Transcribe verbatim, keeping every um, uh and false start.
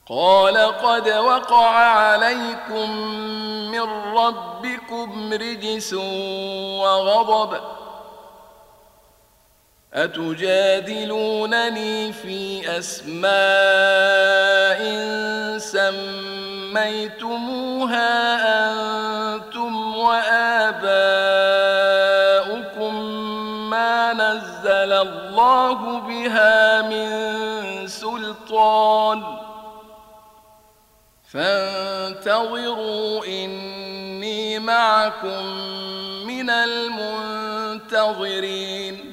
قال قد وقع عليكم من ربكم رجس وغضب أتجادلونني في أسماء سميتموها أنتم وآباؤكم ما نزل الله بها من سلطان فانتظروا إني معكم من المنتظرين